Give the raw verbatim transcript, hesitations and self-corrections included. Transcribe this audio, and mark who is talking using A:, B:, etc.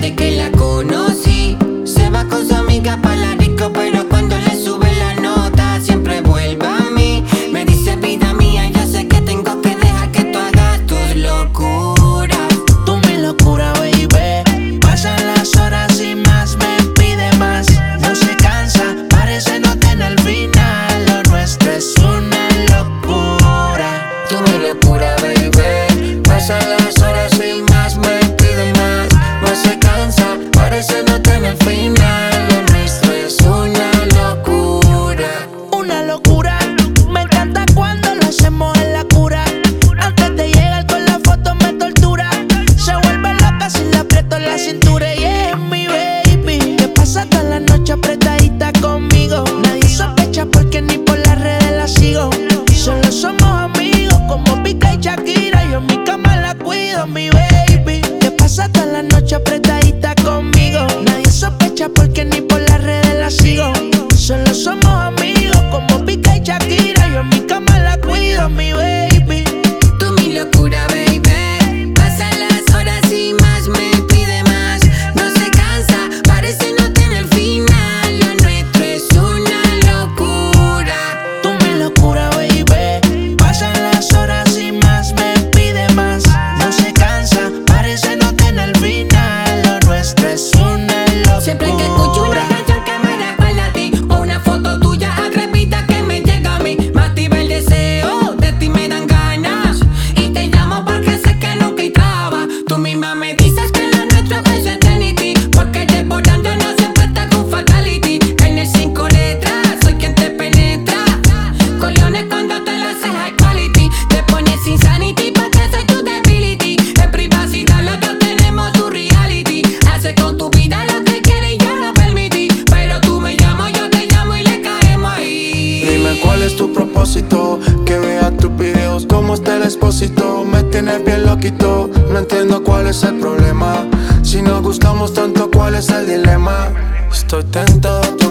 A: desde que la conocí. Se va con su amiga pa' la disco, pero cuando le sube la nota siempre vuelve a mí. Me dice vida mía, yo sé que tengo que dejar que tú hagas tus locuras.
B: Tú mi locura, baby. Pasan las horas y más me pide más. No se cansa, parece no tener final. Lo nuestro es una locura.
A: Tú mi locura, baby. Pasan las horas y más me pide más. No se cansa, parece no tener final. Lo nuestro es una locura.
B: Una locura. Me encanta cuando lo hacemos en la cura. Antes de llegar con la foto me tortura. Se vuelve loca si le aprieto la cintura. Y es mi baby, que pasa toda la noche apretadita conmigo. Nadie sospecha porque ni por las redes la sigo. Solo somos amigos como Pica y Shakira. Yo en mi cama la cuido, mi baby, que pasa toda la noche apretadita conmigo. Nadie sospecha porque ni por las redes la sigo. Solo somos amigos como Pica y Shakira. Yo en mi cama la cuido, mi baby.
A: Tú mi locura, baby. Pasan las horas y más me pide más. No se cansa, parece no tener final. Lo nuestro es una locura.
B: Tú mi locura, baby. Pasan las horas y más me pide más. No se cansa, parece no tener final. Lo nuestro es una locura.
A: Siempre que escucho una canción que me recuerda a ti, o una foto tuya atrevida que me llega a mí, me activa el deseo, de ti me dan ganas. Y te llamo porque sé que nunca hay traba. Tú misma me dices que lo nuestro es eternity, porque desbordando no siempre está con fatality. En el cinco letras, soy quien te penetra. Con leones cuando te lo haces high quality. Te pones insanity porque soy tu debility. En privacidad los dos tenemos tu reality. Hace con tu vida lo que quieres y yo lo permití. Pero tú me llamas, yo te llamo y le caemos ahí.
C: Dime cuál es tu propósito, que vea tus videos como está el expósito. Me tienes bien loquito, no entiendo cuál es el problema. Si nos gustamos tanto, ¿cuál es el dilema? Estoy tentado.